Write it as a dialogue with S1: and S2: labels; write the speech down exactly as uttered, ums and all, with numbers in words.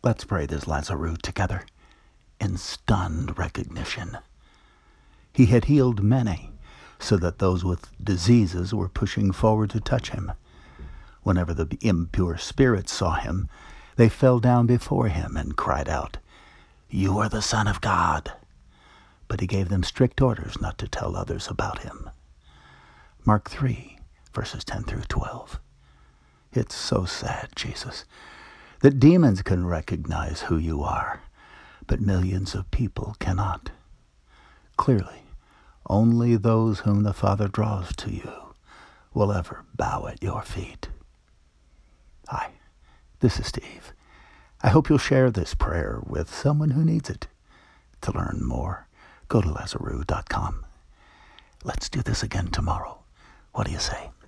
S1: Let's pray this Lazarus together in stunned recognition. He had healed many, so that those with diseases were pushing forward to touch him. Whenever the impure spirits saw him, they fell down before him and cried out, "You are the Son of God." But he gave them strict orders not to tell others about him. Mark three, verses ten through twelve. It's so sad, Jesus, that demons can recognize who you are, but millions of people cannot. Clearly, only those whom the Father draws to you will ever bow at your feet. Hi, this is Steve. I hope you'll share this prayer with someone who needs it. To learn more, go to Lazarus dot com. Let's do this again tomorrow. What do you say?